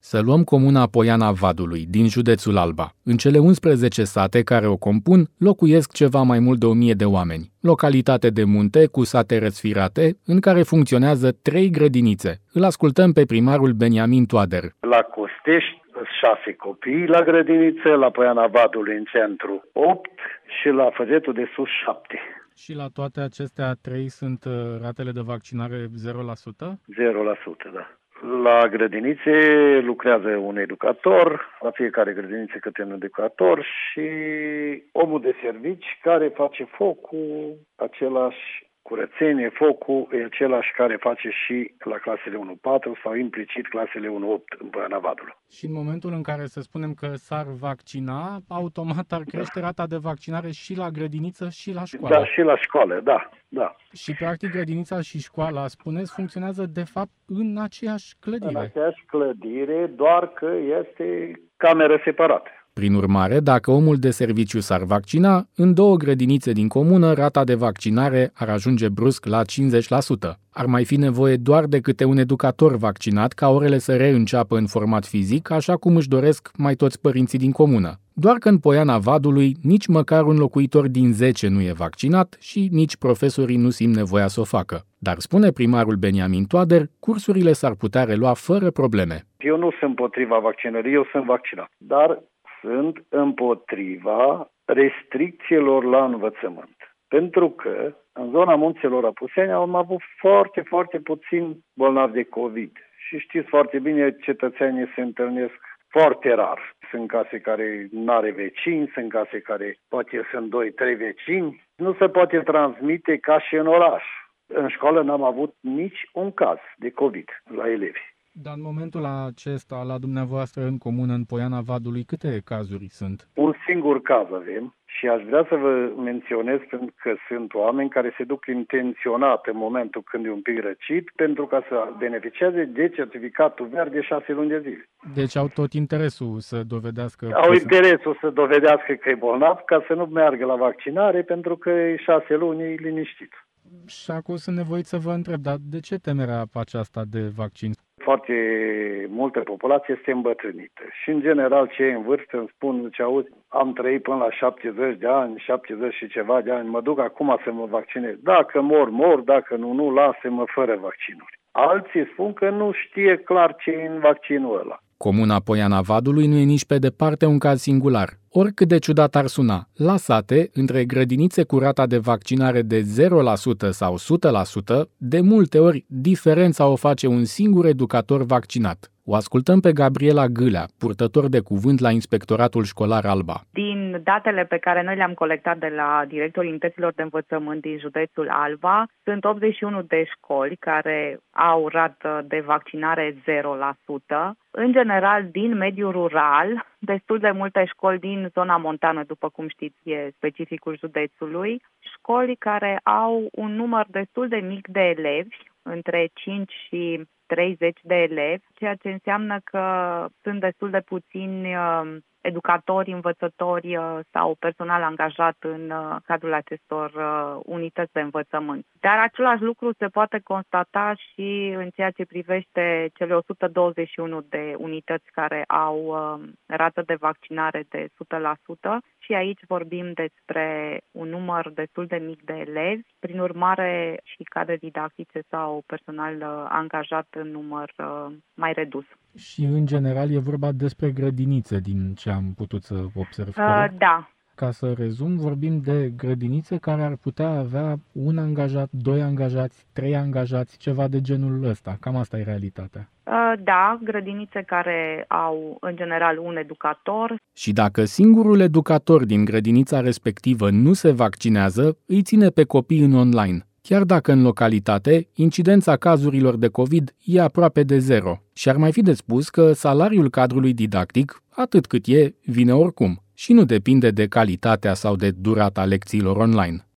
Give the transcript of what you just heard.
Să luăm comuna Poiana Vadului, din județul Alba. În cele 11 sate care o compun, locuiesc ceva mai mult de 1000 de oameni. Localitate de munte, cu sate răsfirate, în care funcționează 3 grădinițe. Îl ascultăm pe primarul Beniamin Toader. La Costești, 6 copii la grădiniță, la Poiana Vadului în centru 8 și la Făgetul de Sus 7. Și la toate acestea 3 sunt ratele de vaccinare 0%? 0%, da. La grădinițe lucrează un educator, la fiecare grădiniță câte un educator și omul de servici care face focul, același curățenie, focul e același care face și la clasele 1-4 sau implicit clasele 1-8 în Poiana Vadului. Și în momentul în care să spunem că s-ar vaccina, automat ar crește rata de vaccinare și la grădiniță și la școală. Da, și la școală, da. Și practic grădinița și școala, spuneți, funcționează de fapt în aceeași clădire. În aceeași clădire, doar că este cameră separată. Prin urmare, dacă omul de serviciu s-ar vaccina, în 2 grădinițe din comună, rata de vaccinare ar ajunge brusc la 50%. Ar mai fi nevoie doar de câte un educator vaccinat ca orele să reînceapă în format fizic, așa cum își doresc mai toți părinții din comună. Doar că în Poiana Vadului nici măcar un locuitor din 10 nu e vaccinat și nici profesorii nu simt nevoia să o facă. Dar, spune primarul Beniamin Toader, cursurile s-ar putea relua fără probleme. Eu nu sunt împotriva vaccinării, eu sunt vaccinat, dar sunt împotriva restricțiilor la învățământ. Pentru că în zona munților Apuseni am avut foarte puțini bolnavi de COVID. Și știți foarte bine, cetățenii se întâlnesc foarte rar. Sunt case care nu are vecini, sunt case care poate sunt 2-3 vecini. Nu se poate transmite ca și în oraș. În școală n-am avut nici un caz de COVID la elevi. Dar în momentul acesta, la dumneavoastră în comună, în Poiana Vadului, câte cazuri sunt? Un singur caz avem și aș vrea să vă menționez pentru că sunt oameni care se duc intenționat în momentul când e un pic răcit pentru ca să beneficieze de certificatul verde 6 luni de zile. Deci au tot interesul să dovedească... Au interesul să dovedească că e bolnav ca să nu meargă la vaccinare pentru că e 6 luni e liniștit. Și acum sunt nevoit să vă întreb, dar de ce temerea aceasta de vaccin? Foarte multă populație este îmbătrânită și, în general, cei în vârstă îmi spun, zice, auzi, am trăit până la 70 de ani, 70 și ceva de ani, mă duc acum să mă vaccinez. Dacă mor, dacă nu, lasă-mă fără vaccinuri. Alții spun că nu știe clar ce e în vaccinul ăla. Comuna Poiana Vadului nu e nici pe departe un caz singular. Oricât de ciudat ar suna, la sate, între grădinițe cu rata de vaccinare de 0% sau 100%, de multe ori diferența o face un singur educator vaccinat. O ascultăm pe Gabriela Gâlea, purtător de cuvânt la Inspectoratul Școlar Alba. Din datele pe care noi le-am colectat de la directorii unităților de învățământ din județul Alba, sunt 81 de școli care au rată de vaccinare 0%. În general, din mediul rural, destul de multe școli din zona montană, după cum știți, e specificul județului, școli care au un număr destul de mic de elevi, între 5 și 30 de elevi, ceea ce înseamnă că sunt destul de puțini educatori, învățători sau personal angajat în cadrul acestor unități de învățământ. Dar același lucru se poate constata și în ceea ce privește cele 121 de unități care au rată de vaccinare de 100%. Și aici vorbim despre un număr destul de mic de elevi, prin urmare și cadre didactice sau personal angajat în număr mai redus. Și în general e vorba despre grădinițe din ce am putut să observ. Da. Ca să rezum, vorbim de grădinițe care ar putea avea 1 angajat, 2 angajați, 3 angajați, ceva de genul ăsta. Cam asta e realitatea. Da, grădinițe care au în general un educator. Și dacă singurul educator din grădinița respectivă nu se vaccinează, îi ține pe copii în online. Chiar dacă în localitate, incidența cazurilor de COVID e aproape de 0. Și ar mai fi de spus că salariul cadrului didactic, atât cât e, vine oricum și nu depinde de calitatea sau de durata lecțiilor online.